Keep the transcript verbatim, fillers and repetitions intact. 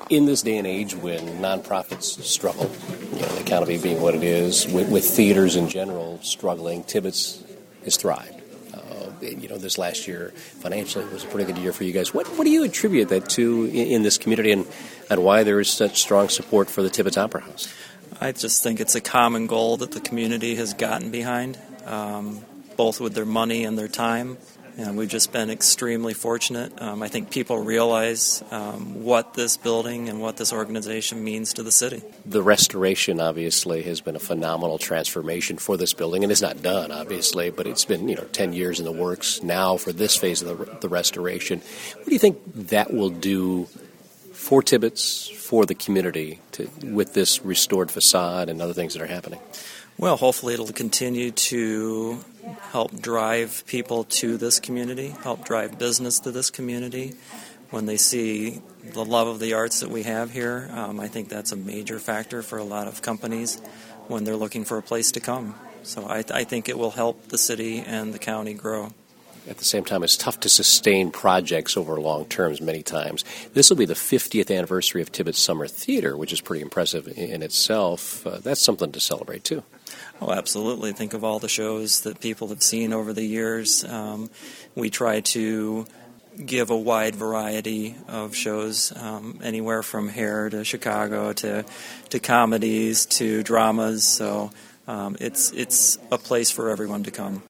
In this day and age when nonprofits struggle, you know, the economy being what it is, with, with theaters in general struggling, Tibbetts has thrived. Uh, you know, this last year financially was a pretty good year for you guys. What what do you attribute that to in, in this community, and, and why there is such strong support for the Tibbetts Opera House? I just think it's a common goal that the community has gotten behind, um, both with their money and their time. And we've just been extremely fortunate. Um, I think people realize um, what this building and what this organization means to the city. The restoration, obviously, has been a phenomenal transformation for this building, and it's not done, obviously, but it's been, you know, ten years in the works now for this phase of the, the restoration. What do you think that will do for Tibbetts, for the community, to, with this restored facade and other things that are happening? Well, hopefully it'll continue to help drive people to this community, help drive business to this community. When they see the love of the arts that we have here, um, I think that's a major factor for a lot of companies when they're looking for a place to come. So I, I think it will help the city and the county grow. At the same time, it's tough to sustain projects over long terms many times. This will be the fiftieth anniversary of Tibbetts Summer Theater, which is pretty impressive in itself. Uh, that's something to celebrate, too. Oh, absolutely. Think of all the shows that people have seen over the years. Um, we try to give a wide variety of shows, um, anywhere from Hair to Chicago to to comedies to dramas. So um, it's it's a place for everyone to come.